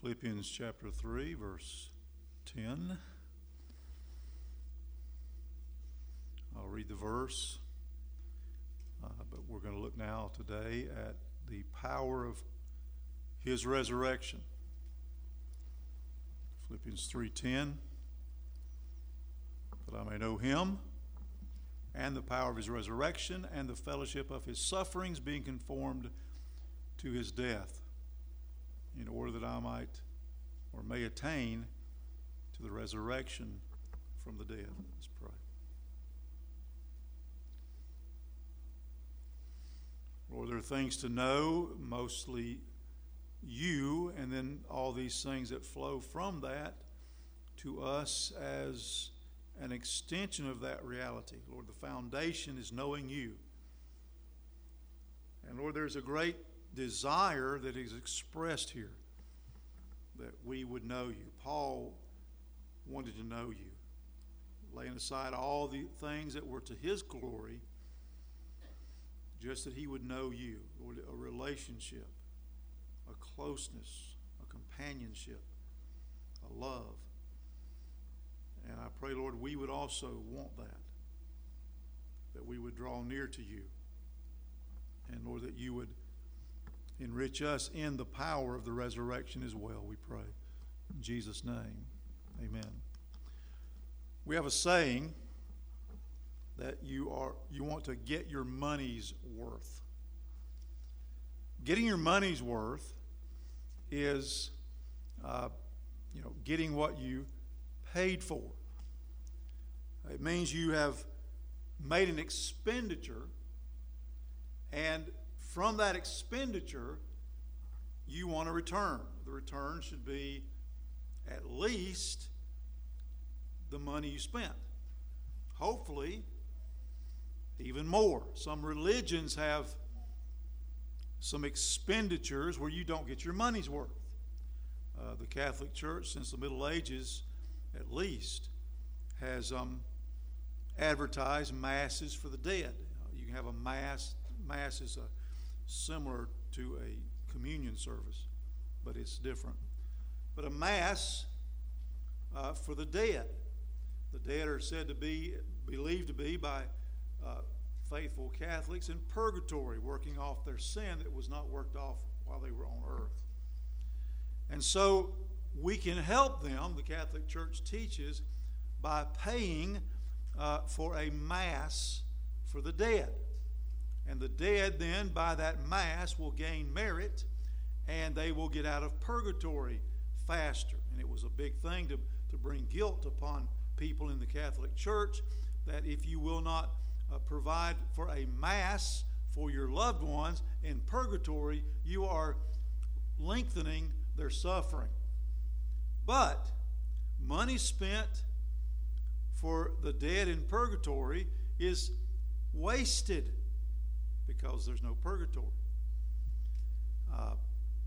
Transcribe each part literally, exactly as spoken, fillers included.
Philippians chapter three, verse ten. I'll read the verse, uh, but we're going to look now today at the power of His resurrection. Philippians three ten, that I may know Him and the power of His resurrection and the fellowship of His sufferings, being conformed to His death, in order that I might or may attain to the resurrection from the dead. Let's pray. Lord, there are things to know, mostly you, and then all these things that flow from that to us as an extension of that reality. Lord, the foundation is knowing you. And Lord, there's a great desire that is expressed here, that we would know you. Paul wanted to know you, laying aside all the things that were to his glory, just that he would know you. Lord, a relationship, a closeness, a companionship, a love. And I pray, Lord, we would also want that, that we would draw near to you. And Lord, that you would enrich us in the power of the resurrection as well, we pray. In Jesus' name, amen. We have a saying that you are you want to get your money's worth. Getting your money's worth is, uh, you know, getting what you paid for. It means you have made an expenditure, and from that expenditure, you want a return. The return should be at least the money you spent. Hopefully, even more. Some religions have some expenditures where you don't get your money's worth. Uh, the Catholic Church, since the Middle Ages at least, has um, advertised masses for the dead. Uh, you can have a mass. Mass is a similar to a communion service, but it's different. But a mass uh, for the dead. The dead are said to be, believed to be by uh, faithful Catholics in purgatory, working off their sin that was not worked off while they were on earth. And so we can help them, the Catholic Church teaches, by paying uh, for a mass for the dead. And the dead then, by that mass, will gain merit, and they will get out of purgatory faster. And it was a big thing to, to bring guilt upon people in the Catholic Church, that if you will not uh, provide for a mass for your loved ones in purgatory, you are lengthening their suffering. But money spent for the dead in purgatory is wasted, because there's no purgatory. Uh,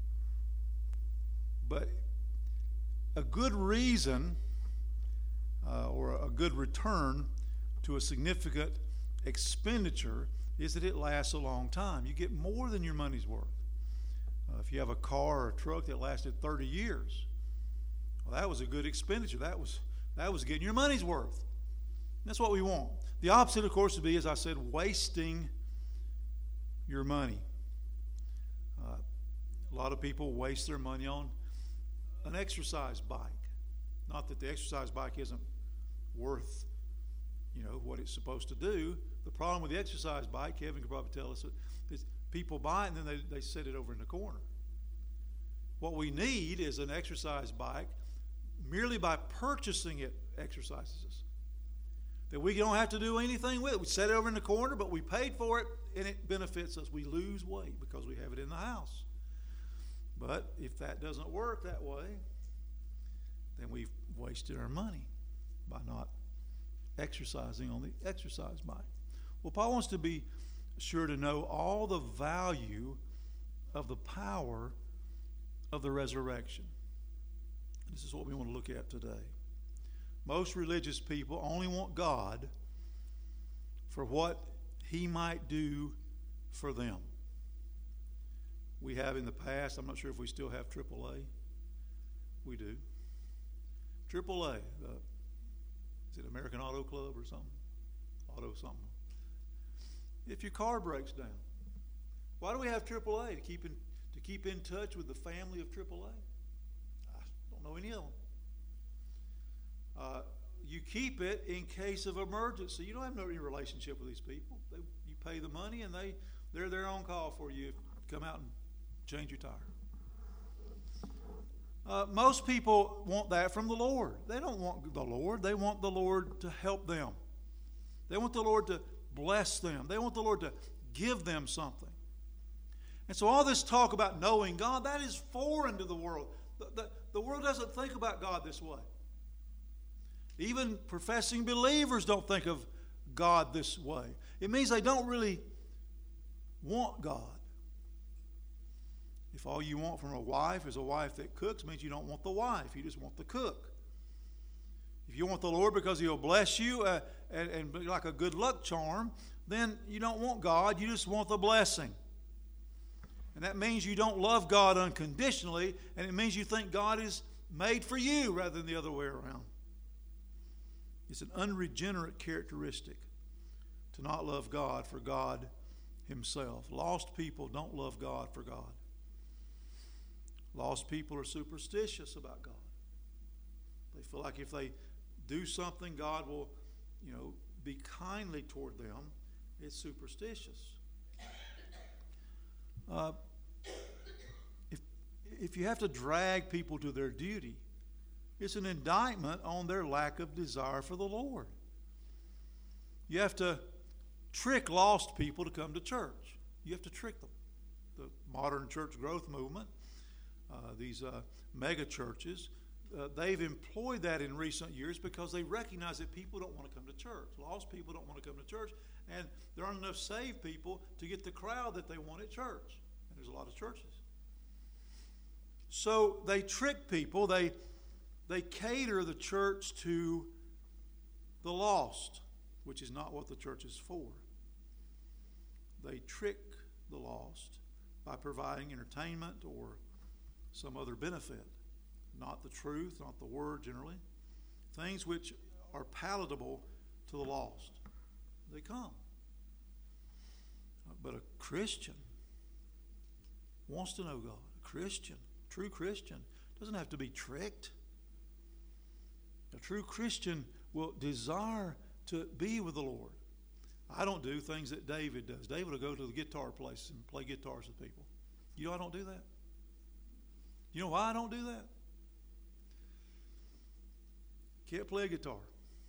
but a good reason uh, or a good return to a significant expenditure is that it lasts a long time. You get more than your money's worth. Uh, if you have a car or a truck that lasted thirty years, well, that was a good expenditure. That was that was getting your money's worth. And that's what we want. The opposite, of course, would be, as I said, wasting your money. Uh, a lot of people waste their money on an exercise bike. Not that the exercise bike isn't worth, you know, what it's supposed to do. The problem with the exercise bike, Kevin could probably tell us, is people buy it and then they, they set it over in the corner. What we need is an exercise bike merely by purchasing it exercises us. That we don't have to do anything with it. We set it over in the corner, but we paid for it, and it benefits us. We lose weight because we have it in the house. But if that doesn't work that way, then we've wasted our money by not exercising on the exercise bike. Well, Paul wants to be sure to know all the value of the power of the resurrection. This is what we want to look at today. Most religious people only want God for what He might do for them. We have in the past, I'm not sure if we still have triple A, We do. triple A. Uh, is it American Auto Club or something? Auto something. If your car breaks down, why do we have triple A? To keep in, to keep in touch with the family of triple A? I don't know any of them. Uh, you keep it in case of emergency. You don't have no any relationship with these people. They, you pay the money and they, they're there on call for you. Come out and change your tire. Uh, most people want that from the Lord. They don't want the Lord. They want the Lord to help them. They want the Lord to bless them. They want the Lord to give them something. And so all this talk about knowing God, that is foreign to the world. The, the, the world doesn't think about God this way. Even professing believers don't think of God this way. It means they don't really want God. If all you want from a wife is a wife that cooks, it means you don't want the wife. You just want the cook. If you want the Lord because He'll bless you uh, and, and be like a good luck charm, then you don't want God. You just want the blessing. And that means you don't love God unconditionally, and it means you think God is made for you rather than the other way around. It's an unregenerate characteristic to not love God for God Himself. Lost people don't love God for God. Lost people are superstitious about God. They feel like if they do something, God will, you know, be kindly toward them. It's superstitious. Uh, if, if you have to drag people to their duty, it's an indictment on their lack of desire for the Lord. You have to trick lost people to come to church. You have to trick them. The modern church growth movement, uh, these uh, mega churches, uh, they've employed that in recent years because they recognize that people don't want to come to church. Lost people don't want to come to church, and there aren't enough saved people to get the crowd that they want at church. And there's a lot of churches. So they trick people. They They cater the church to the lost, which is not what the church is for. They trick the lost by providing entertainment or some other benefit, not the truth, not the word generally, things which are palatable to the lost. They come. But a Christian wants to know God. A Christian, true Christian, doesn't have to be tricked. A true Christian will desire to be with the Lord. I don't do things that David does. David will go to the guitar place and play guitars with people. You know I don't do that? You know why I don't do that? Can't play a guitar.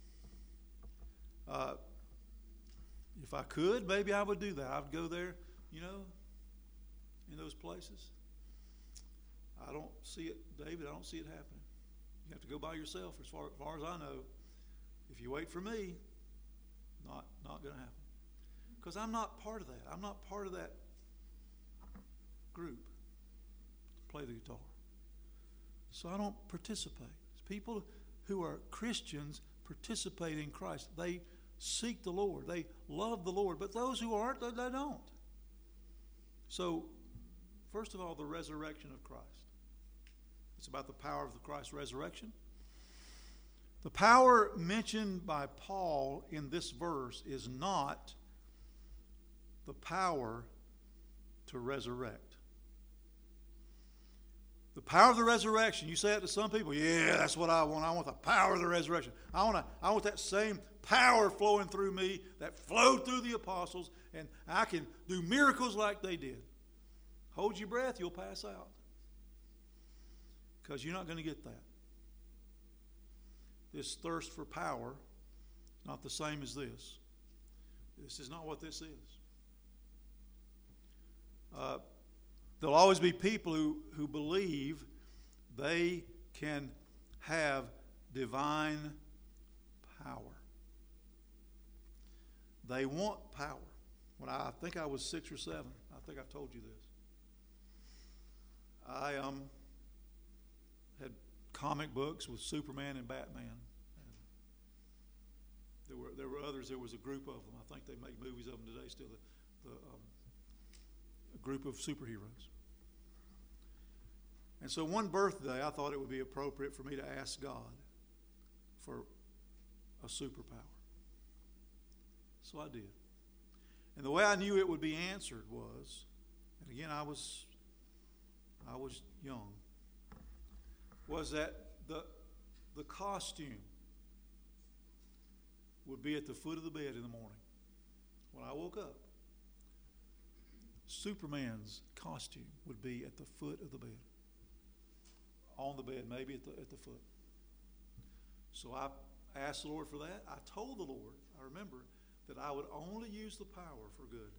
Uh, if I could, maybe I would do that. I would go there, you know, in those places. I don't see it, David, I don't see it happening. You have to go by yourself as far, as far as I know. If you wait for me, not, not going to happen. Because I'm not part of that. I'm not part of that group to play the guitar. So I don't participate. People who are Christians participate in Christ. They seek the Lord. They love the Lord. But those who aren't, they, they don't. So, first of all, the resurrection of Christ. It's about the power of the Christ resurrection. The power mentioned by Paul in this verse is not the power to resurrect. The power of the resurrection, you say it to some people, yeah, that's what I want. I want the power of the resurrection. I want, to, I want that same power flowing through me that flowed through the apostles, and I can do miracles like they did. Hold your breath, you'll pass out. Because you're not going to get that. This thirst for power is not the same as this. This is not what this is. Uh, there'll always be people who, who believe they can have divine power. They want power. When I, I think I was six or seven, I think I've told you this. I um. had comic books with Superman and Batman. And there were there were others. There was a group of them. I think they make movies of them today. Still, the, the um, a group of superheroes. And And so one birthday, I thought it would be appropriate for me to ask God for a superpower. So I did. And the way I knew it would be answered was, and again, I was, I was young, was that the, the costume would be at the foot of the bed in the morning. When I woke up, Superman's costume would be at the foot of the bed. On the bed, maybe at the, at the foot. So I asked the Lord for that. I told the Lord, I remember, that I would only use the power for good.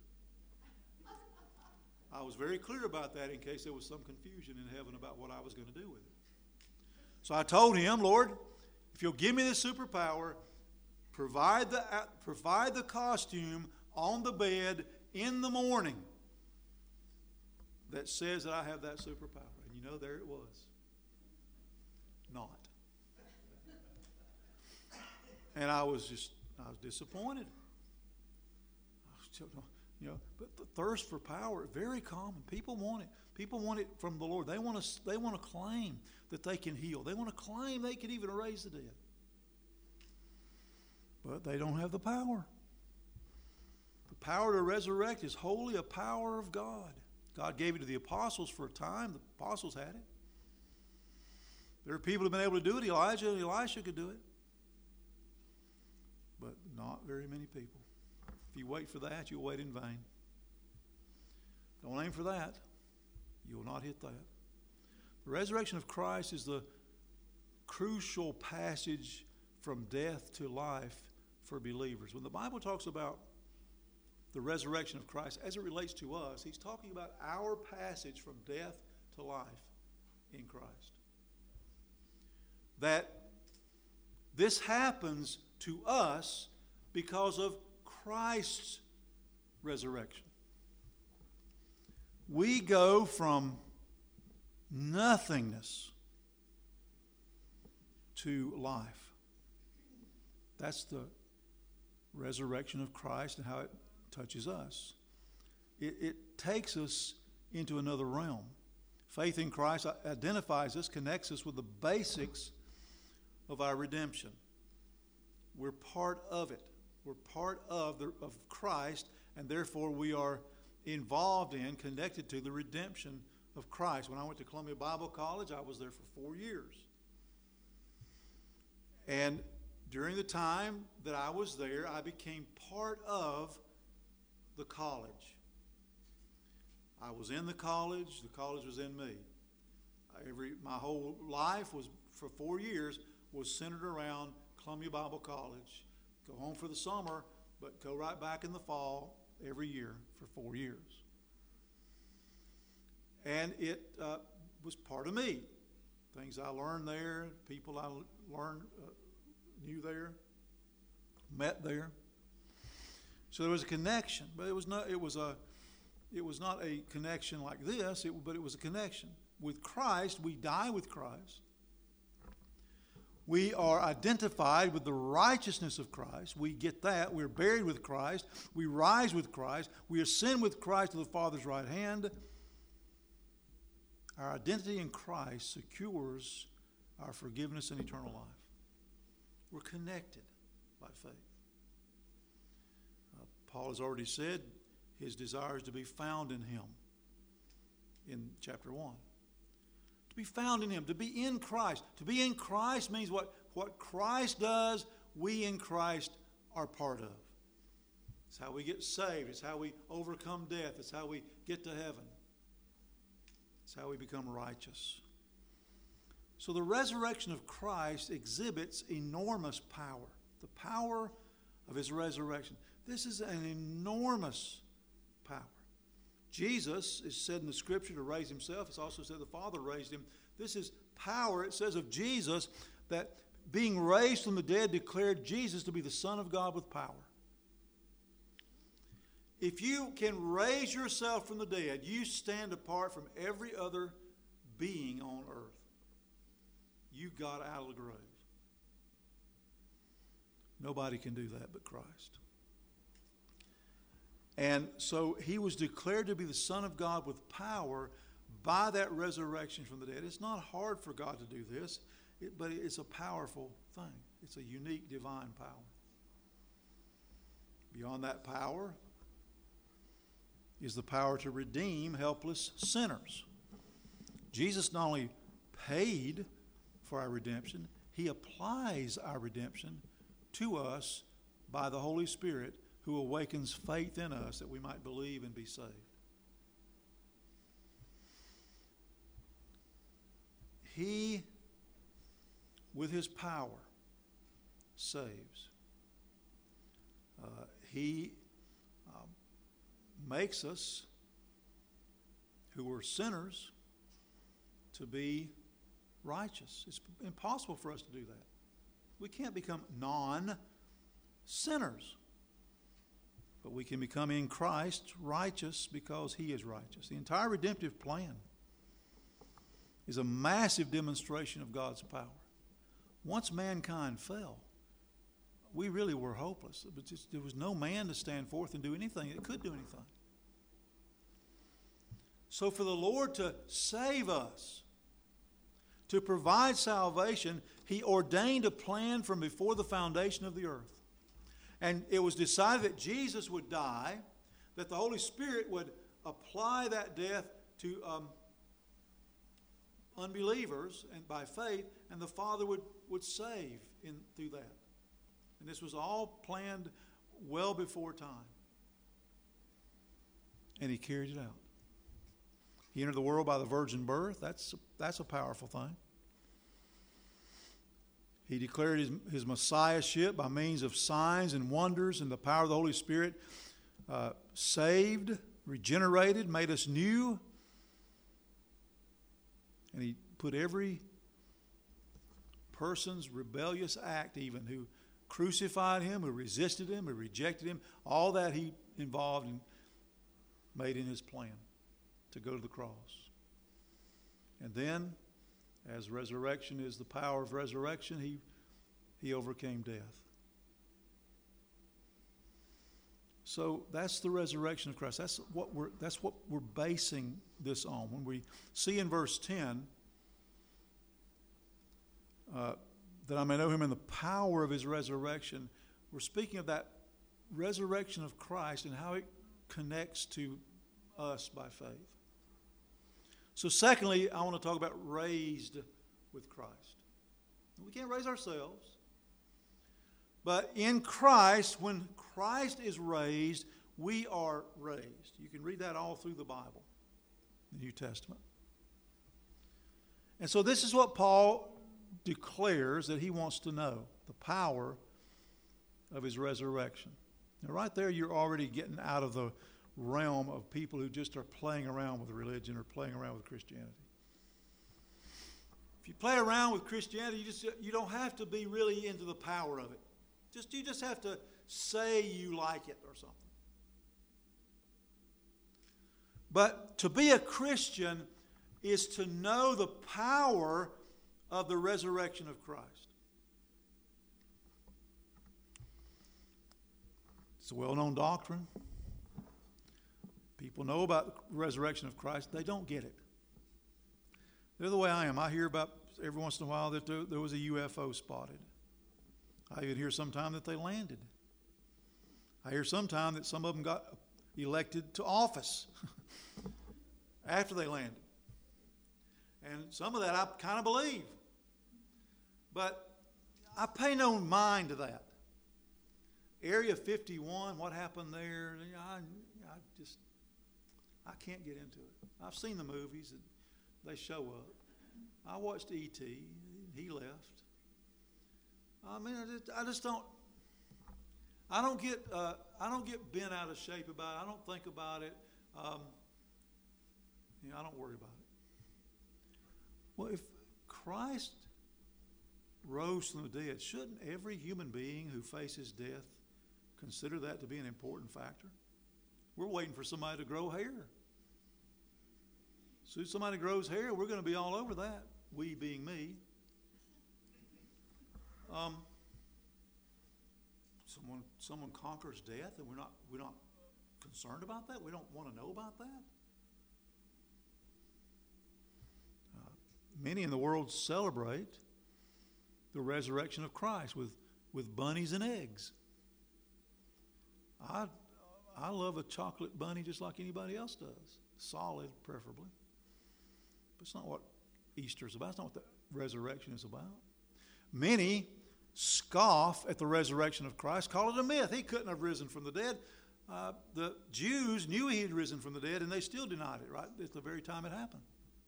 I was very clear about that in case there was some confusion in heaven about what I was going to do with it. So I told him, Lord, if you'll give me this superpower, provide the, uh, provide the costume on the bed in the morning that says that I have that superpower. And you know, there it was. Not. And I was just, I was disappointed. I was just, you know, but the thirst for power, very common. People want it. People want it from the Lord. They want to, they want to claim that they can heal. They want to claim they can even raise the dead. But they don't have the power. The power to resurrect is wholly a power of God. God gave it to the apostles for a time. The apostles had it. There are people who have been able to do it. Elijah and Elisha could do it. But not very many people. If you wait for that, you'll wait in vain. Don't aim for that. You'll not hit that. The resurrection of Christ is the crucial passage from death to life for believers. When the Bible talks about the resurrection of Christ as it relates to us, he's talking about our passage from death to life in Christ. That this happens to us because of Christ's resurrection. We go from nothingness to life. That's the resurrection of Christ and how it touches us. It, it takes us into another realm. Faith in Christ identifies us, connects us with the basics of our redemption. We're part of it. We're part of, the, of Christ, and therefore we are involved in, connected to the redemption of Christ. When I went to Columbia Bible College, I was there for four years. And during the time that I was there, I became part of the college. I was in the college. The college was in me. Every my whole life was, for four years, was centered around Columbia Bible College. Go home for the summer, but go right back in the fall every year for four years. And it uh, was part of me. Things I learned there, people I learned, uh, knew there, met there. So there was a connection, but it was not. It was a. It was not a connection like this. It, but it was a connection with Christ. We die with Christ. We are identified with the righteousness of Christ. We get that. We're buried with Christ. We rise with Christ. We ascend with Christ to the Father's right hand. Our identity in Christ secures our forgiveness and eternal life. We're connected by faith. Uh, Paul has already said his desire is to be found in him in chapter one. To be found in him, to be in Christ. To be in Christ means what, what Christ does, we in Christ are part of. It's how we get saved. It's how we overcome death. It's how we get to heaven. It's how we become righteous. So the resurrection of Christ exhibits enormous power. The power of his resurrection. This is an enormous power. Jesus is said in the Scripture to raise himself. It's also said the Father raised him. This is power. It says of Jesus that being raised from the dead declared Jesus to be the Son of God with power. If you can raise yourself from the dead, you stand apart from every other being on earth. You got out of the grave. Nobody can do that but Christ. And so he was declared to be the Son of God with power by that resurrection from the dead. It's not hard for God to do this, it, but it's a powerful thing. It's a unique divine power. Beyond that power is the power to redeem helpless sinners. Jesus not only paid for our redemption, he applies our redemption to us by the Holy Spirit, who awakens faith in us that we might believe and be saved. He, with his power, saves. Uh, he uh, makes us, who were sinners, to be righteous. It's impossible for us to do that. We can't become non-sinners. But we can become in Christ righteous because he is righteous. The entire redemptive plan is a massive demonstration of God's power. Once mankind fell, we really were hopeless. But just, there was no man to stand forth and do anything that could do anything. So for the Lord to save us, to provide salvation, he ordained a plan from before the foundation of the earth. And it was decided that Jesus would die, that the Holy Spirit would apply that death to um, unbelievers and by faith, and the Father would, would save in through that. And this was all planned well before time. And he carried it out. He entered the world by the virgin birth. That's, that's a powerful thing. He declared his, his messiahship by means of signs and wonders, and the power of the Holy Spirit uh, saved, regenerated, made us new. And he put every person's rebellious act, even who crucified him, who resisted him, who rejected him, all that he involved and made in his plan to go to the cross. And then, as resurrection is the power of resurrection, he, he overcame death. So that's the resurrection of Christ. That's what we're, that's what we're basing this on. When we see in verse ten, uh, that I may know him in the power of his resurrection, we're speaking of that resurrection of Christ and how it connects to us by faith. So secondly, I want to talk about raised with Christ. We can't raise ourselves. But in Christ, when Christ is raised, we are raised. You can read that all through the Bible, the New Testament. And so this is what Paul declares that he wants to know, the power of his resurrection. Now right there, you're already getting out of the realm of people who just are playing around with religion or playing around with Christianity. If you play around with Christianity, you just you don't have to be really into the power of it. Just you just have to say you like it or something. But to be a Christian is to know the power of the resurrection of Christ. It's a well-known doctrine. People know about the resurrection of Christ. They don't get it. They're the way I am. I hear about every once in a while that there, there was a U F O spotted. I even hear sometime that they landed. I hear sometime that some of them got elected to office after they landed. And some of that I kind of believe. But I pay no mind to that. Area fifty-one, what happened there, I, I just... I can't get into it. I've seen the movies and they show up. I watched E T He left. I mean, I just, I just don't. I don't get. Uh, I don't get bent out of shape about it. I don't think about it. Um, you know, I don't worry about it. Well, if Christ rose from the dead, shouldn't every human being who faces death consider that to be an important factor? We're waiting for somebody to grow hair. As soon as somebody grows hair, we're going to be all over that. We being me. Um, someone, someone conquers death, and we're not, we're not concerned about that. We don't want to know about that. Many in the world celebrate the resurrection of Christ with, with bunnies and eggs. I, I love a chocolate bunny just like anybody else does. Solid, preferably. But it's not what Easter's about. It's not what the resurrection is about. Many scoff at the resurrection of Christ, call it a myth. He couldn't have risen from the dead. Uh, the Jews knew he had risen from the dead, and they still denied it, right, at the very time it happened.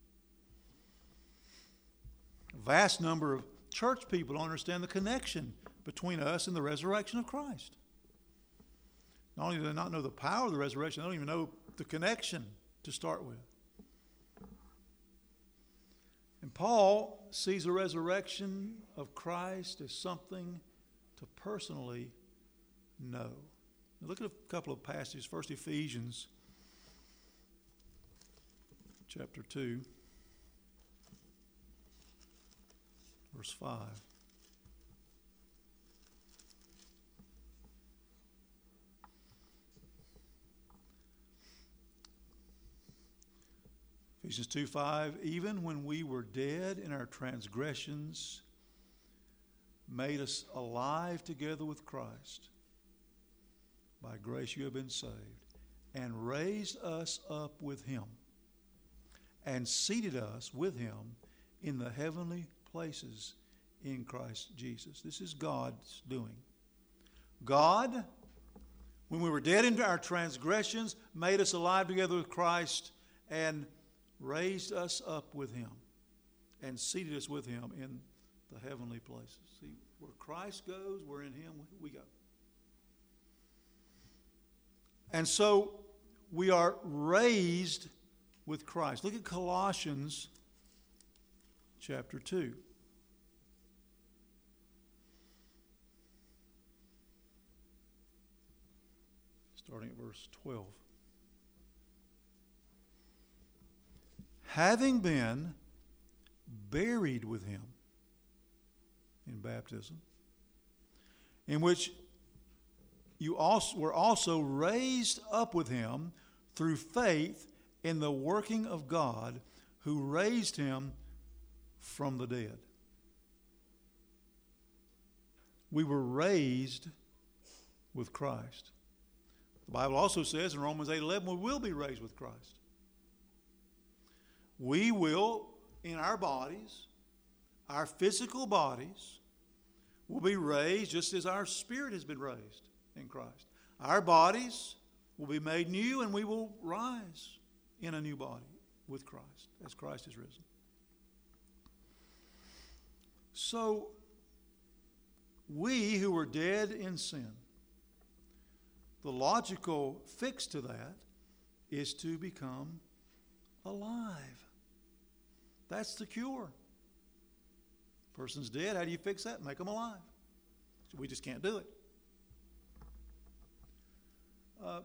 A vast number of church people don't understand the connection between us and the resurrection of Christ. Not only do they not know the power of the resurrection, they don't even know the connection to start with. And Paul sees the resurrection of Christ as something to personally know. Now look at a couple of passages. First, Ephesians chapter two, verse five. Ephesians two five, even when we were dead in our transgressions, made us alive together with Christ. By grace you have been saved, and raised us up with him, and seated us with him in the heavenly places in Christ Jesus. This is God's doing. God, when we were dead in our transgressions, made us alive together with Christ, and raised us up with him, and seated us with him in the heavenly places. See, where Christ goes, where in him we go. And so we are raised with Christ. Look at Colossians chapter two. Starting at verse twelve. Having been buried with him in baptism, in which you also were also raised up with him through faith in the working of God who raised him from the dead. We were raised with Christ. The Bible also says in Romans eight eleven, we will be raised with Christ. We will, in our bodies, our physical bodies, will be raised just as our spirit has been raised in Christ. Our bodies will be made new, and we will rise in a new body with Christ, as Christ is risen. So, we who were dead in sin, the logical fix to that is to become alive. That's the cure. Person's dead. How do you fix that? Make them alive. So we just can't do it. Uh,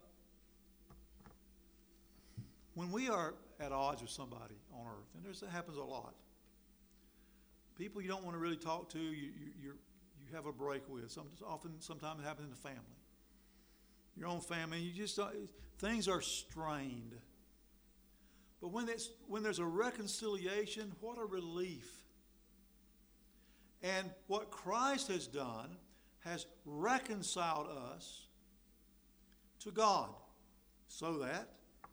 when we are at odds with somebody on earth, and there's, that happens a lot, people you don't want to really talk to, you you you're, you have a break with. Some, often, sometimes it happens in the family. Your own family, you just uh, things are strained. But when it's when there's a reconciliation, what a relief! And what Christ has done has reconciled us to God, so that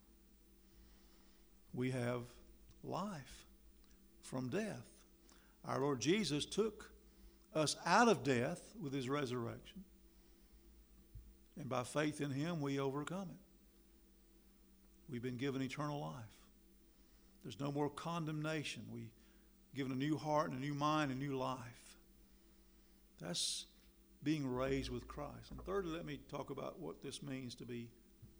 we have life from death. Our Lord Jesus took us out of death with his resurrection. And by faith in him, we overcome it. We've been given eternal life. There's no more condemnation. We've given a new heart and a new mind and new life. That's being raised with Christ. And thirdly, let me talk about what this means to be,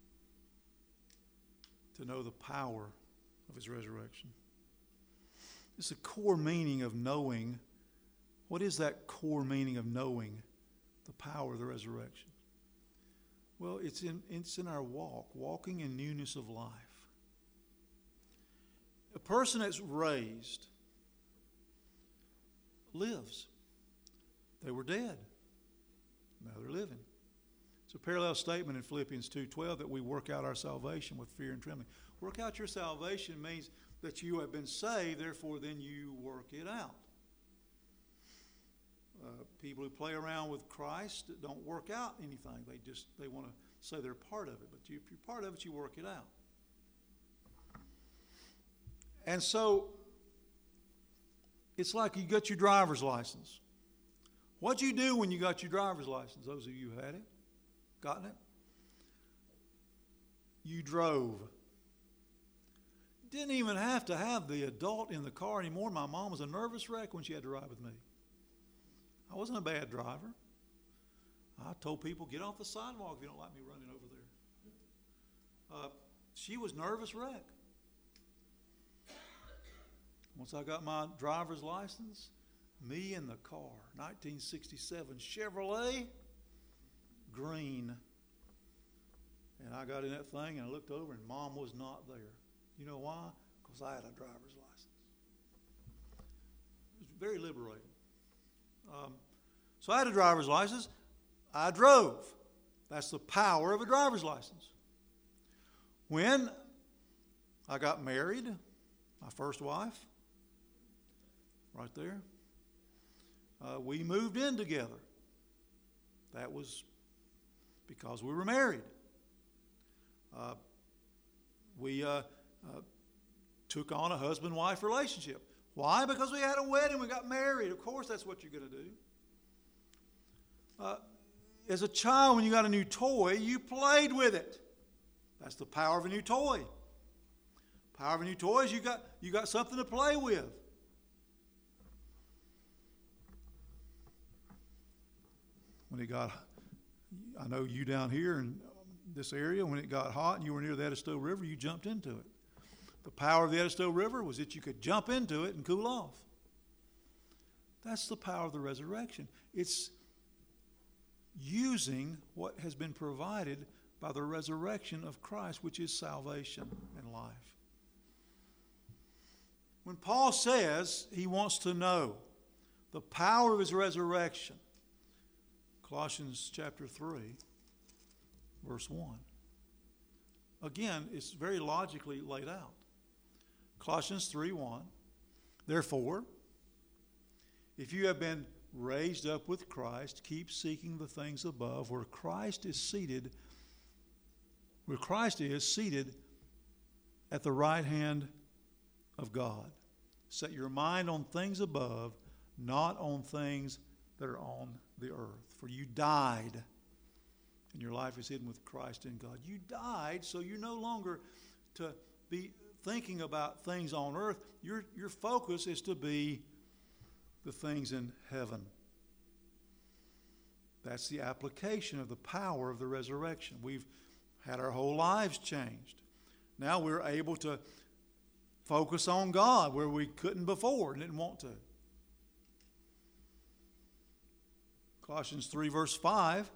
to know the power of his resurrection. It's the core meaning of knowing. What is that core meaning of knowing the power of the resurrection? Well, it's in, it's in our walk, walking in newness of life. A person that's raised lives. They were dead. Now they're living. It's a parallel statement in Philippians two twelve that we work out our salvation with fear and trembling. Work out your salvation means that you have been saved, therefore then you work it out. Uh, people who play around with Christ don't work out anything. They just they want to say they're part of it. But you, if you're part of it, you work it out. And so it's like you got your driver's license. What'd you do when you got your driver's license? Those of you who had it, gotten it? You drove. Didn't even have to have the adult in the car anymore. My mom was a nervous wreck when she had to ride with me. I wasn't a bad driver. I told people, get off the sidewalk if you don't like me running over there. Uh, she was nervous wreck. Once I got my driver's license, me in the car, nineteen sixty-seven Chevrolet, green. And I got in that thing and I looked over and Mom was not there. You know why? Because I had a driver's license. It was very liberating. Um, so I had a driver's license. I drove. That's the power of a driver's license. When I got married, my first wife, right there, uh, we moved in together. That was because we were married. Uh, we uh, uh, took on a husband-wife relationship. Why? Because we had a wedding, we got married. Of course that's what you're going to do. Uh, as a child, when you got a new toy, you played with it. That's the power of a new toy. Power of a new toy is you got, you got something to play with. When it got, I know you down here in this area, when it got hot and you were near the Edisto River, you jumped into it. The power of the Edisto River was that you could jump into it and cool off. That's the power of the resurrection. It's using what has been provided by the resurrection of Christ, which is salvation and life. When Paul says he wants to know the power of his resurrection, Colossians chapter three, verse one. Again, it's very logically laid out. Colossians three one. Therefore, if you have been raised up with Christ, keep seeking the things above, where Christ is seated, where Christ is seated at the right hand of God. Set your mind on things above, not on things that are on the earth. For you died, and your life is hidden with Christ in God. You died, so you're no longer to be thinking about things on earth. Your, your focus is to be the things in heaven. That's the application of the power of the resurrection. We've had our whole lives changed. Now we're able to focus on God where we couldn't before and didn't want to. Colossians three verse five.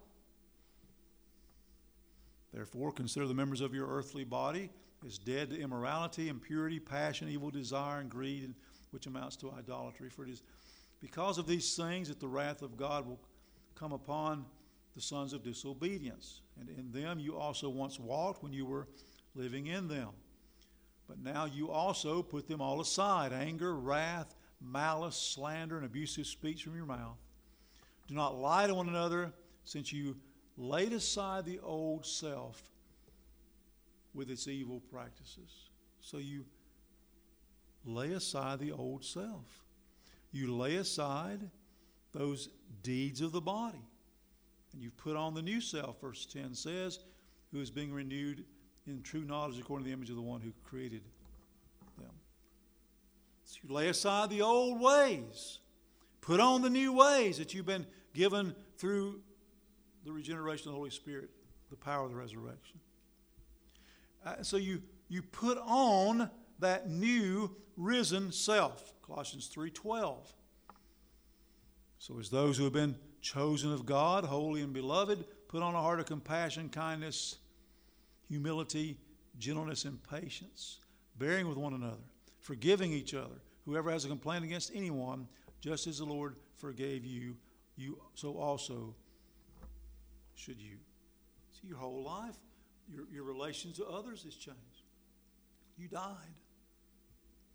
Therefore, consider the members of your earthly body as dead to immorality, impurity, passion, evil desire, and greed, which amounts to idolatry. For it is because of these things that the wrath of God will come upon the sons of disobedience. And in them you also once walked when you were living in them. But now you also put them all aside: anger, wrath, malice, slander, and abusive speech from your mouth. Do not lie to one another, since you laid aside the old self with its evil practices. So you lay aside the old self. You lay aside those deeds of the body. And you put on the new self, verse ten says, who is being renewed in true knowledge according to the image of the one who created them. So you lay aside the old ways. Put on the new ways that you've been given through the regeneration of the Holy Spirit, the power of the resurrection. Uh, so you, you put on that new risen self, Colossians three twelve. So as those who have been chosen of God, holy and beloved, put on a heart of compassion, kindness, humility, gentleness, and patience, bearing with one another, forgiving each other. Whoever has a complaint against anyone, just as the Lord forgave you, you so also should you. See, your whole life, your, your relation to others has changed. You died.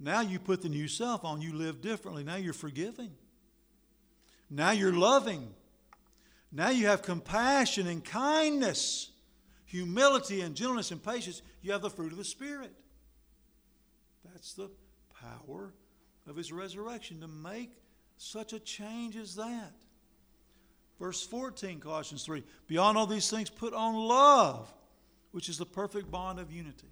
Now you put the new self on. You live differently. Now you're forgiving. Now you're loving. Now you have compassion and kindness, humility and gentleness and patience. You have the fruit of the Spirit. That's the power of His resurrection, to make such a change as that. Verse fourteen, Colossians three, beyond all these things, put on love, which is the perfect bond of unity.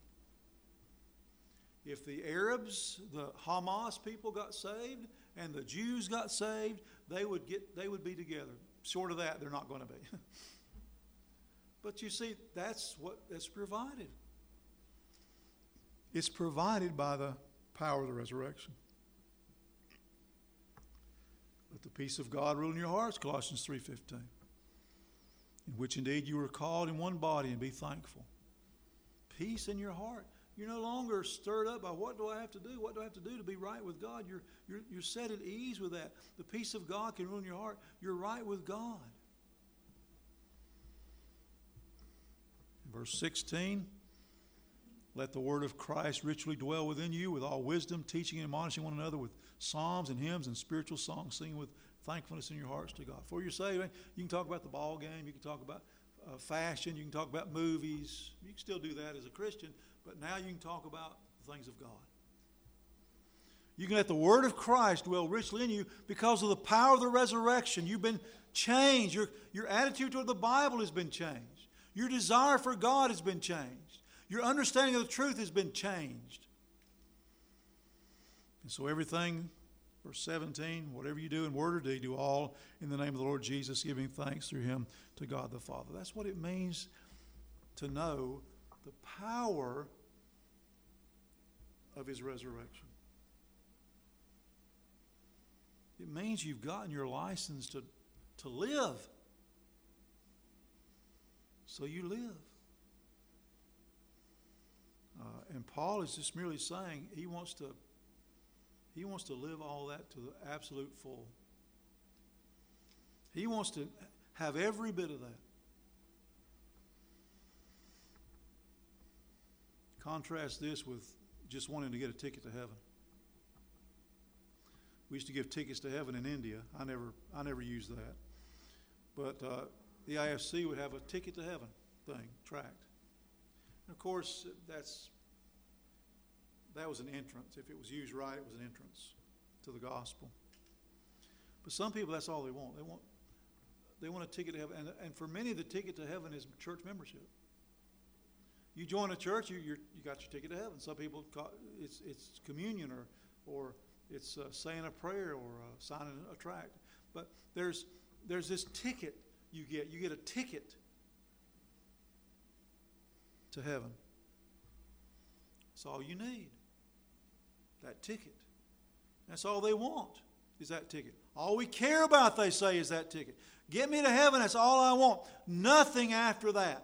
If the Arabs, the Hamas people got saved, and the Jews got saved, they would get they would be together. Short of that, they're not going to be. But you see, that's what is provided. It's provided by the power of the resurrection. Let the peace of God rule in your hearts, Colossians three fifteen, in which indeed you were called in one body, and be thankful. Peace in your heart. You're no longer stirred up by what do I have to do? What do I have to do to be right with God? You're, you're, you're set at ease with that. The peace of God can rule in your heart. You're right with God. Verse sixteen, let the word of Christ richly dwell within you with all wisdom, teaching and admonishing one another with psalms and hymns and spiritual songs, singing with thankfulness in your hearts to God. For you're saved, you can talk about the ball game, you can talk about uh, fashion, you can talk about movies. You can still do that as a Christian, but now you can talk about the things of God. You can let the word of Christ dwell richly in you because of the power of the resurrection. You've been changed. Your, your attitude toward the Bible has been changed. Your desire for God has been changed. Your understanding of the truth has been changed. And so everything, verse seventeen, whatever you do in word or deed, do all in the name of the Lord Jesus, giving thanks through Him to God the Father. That's what it means to know the power of His resurrection. It means you've gotten your license to, to live. So you live. Uh, and Paul is just merely saying he wants to he wants to live all that to the absolute full. He wants to have every bit of that. Contrast this with just wanting to get a ticket to heaven. We used to give tickets to heaven in India. I never I never used that. But uh, the I F C would have a ticket to heaven thing, tract. And of course, that's that was an entrance. If it was used right, it was an entrance to the gospel. But some people, that's all they want. They want they want a ticket to heaven. And, and for many, the ticket to heaven is church membership. You join a church, you you're, you got your ticket to heaven. Some people, call, it's it's communion or or it's uh, saying a prayer or uh, signing a tract. But there's there's this ticket you get. You get a ticket to heaven. That's all you need. That ticket. That's all they want is that ticket. All we care about, they say, is that ticket. Get me to heaven, that's all I want. Nothing after that.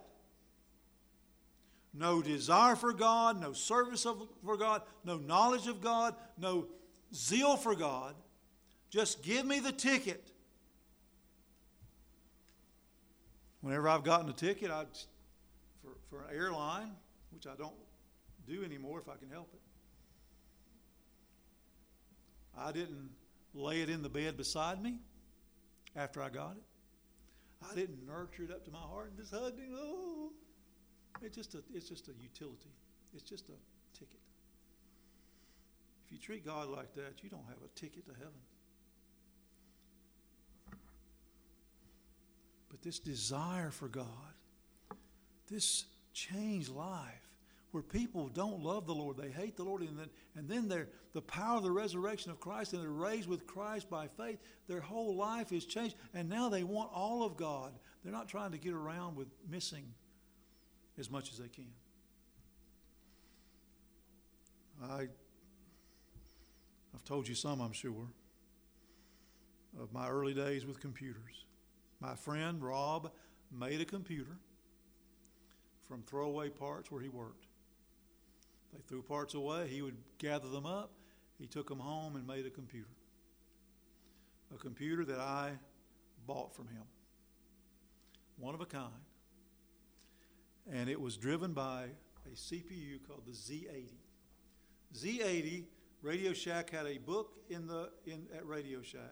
No desire for God, no service of, for God, no knowledge of God, no zeal for God. Just give me the ticket. Whenever I've gotten a ticket, I for, for an airline, which I don't do anymore if I can help it, I didn't lay it in the bed beside me after I got it. I didn't nurture it up to my heart and just hug it. Oh, it's just a, it's just a utility. It's just a ticket. If you treat God like that, you don't have a ticket to heaven. But this desire for God, this changed life, where people don't love the Lord, they hate the Lord, and then and then they're the power of the resurrection of Christ, and they're raised with Christ by faith. Their whole life is changed, and now they want all of God. They're not trying to get around with missing as much as they can. I, I've told you some, I'm sure, of my early days with computers. My friend Rob made a computer from throwaway parts where he worked. They threw parts away. He would gather them up. He took them home and made a computer. A computer that I bought from him. One of a kind. And it was driven by a C P U called the Z eighty. Z eighty Radio Shack had a book in the in at Radio Shack.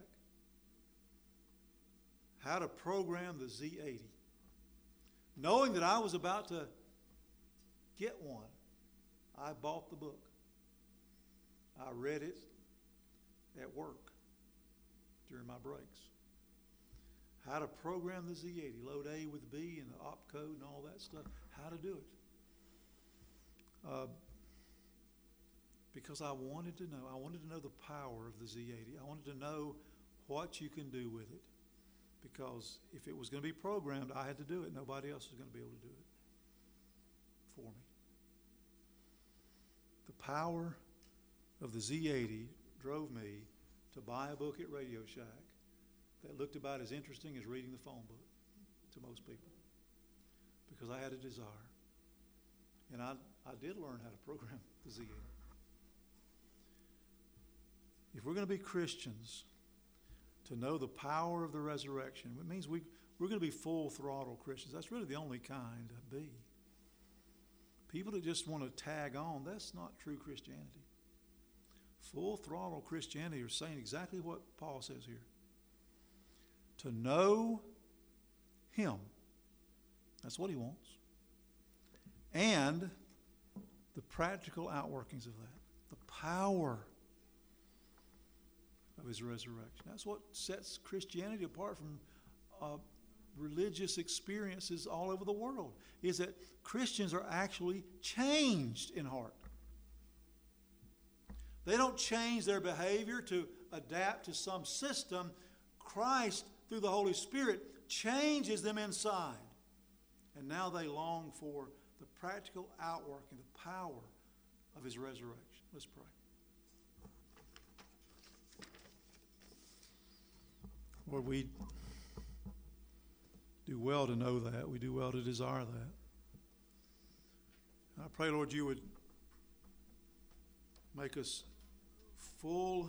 How to program the Z eighty. Knowing that I was about to get one, I bought the book. I read it at work during my breaks. How to program the Z eighty, load A with B and the opcode and all that stuff. How to do it. Uh, because I wanted to know. I wanted to know the power of the Z eighty. I wanted to know what you can do with it. Because if it was going to be programmed, I had to do it. Nobody else was going to be able to do it for me. The power of the Z eighty drove me to buy a book at Radio Shack that looked about as interesting as reading the phone book to most people. Because I had a desire. And I, I did learn how to program the Z eighty. If we're going to be Christians, to know the power of the resurrection, it means we, we're going to be full throttle Christians. That's really the only kind to be. People that just want to tag on, that's not true Christianity. Full throttle Christianity are saying exactly what Paul says here. To know Him. That's what he wants. And the practical outworkings of that. The power of His resurrection. That's what sets Christianity apart from uh, religious experiences all over the world, is that Christians are actually changed in heart. They don't change their behavior to adapt to some system. Christ, through the Holy Spirit, changes them inside. And now they long for the practical outworking, the power of His resurrection. Let's pray. Lord, we do well to know that. We do well to desire that. I pray, Lord, you would make us full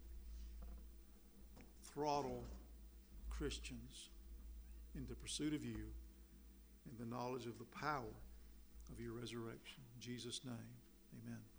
throttle Christians in the pursuit of you and the knowledge of the power of your resurrection. In Jesus' name, amen.